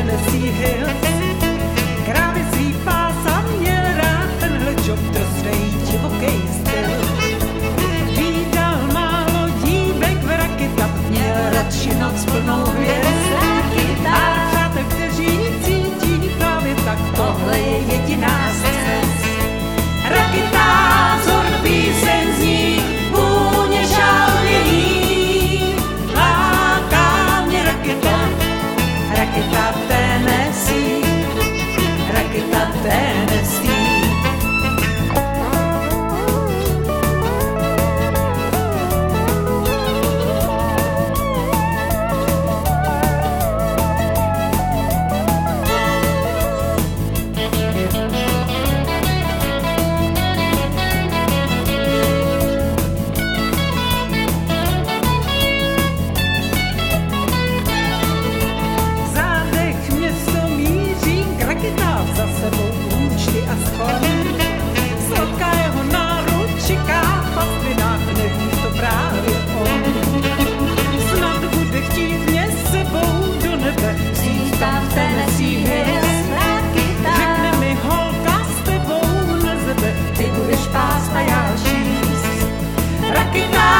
Tennessee Hills. Krávy svý pása měl rád, tenhle job trostej divokej styl. Vídal málo dívek v Rakita, měl radši noc plnou hvězd. A přátel, kteří cítí právě tak, tohle je jediná z cest. Rakita, vzor píseň zní, vůně žalvění. Láká mě raketa, raketa v Tennessee, raketa v Tennessee. Rakita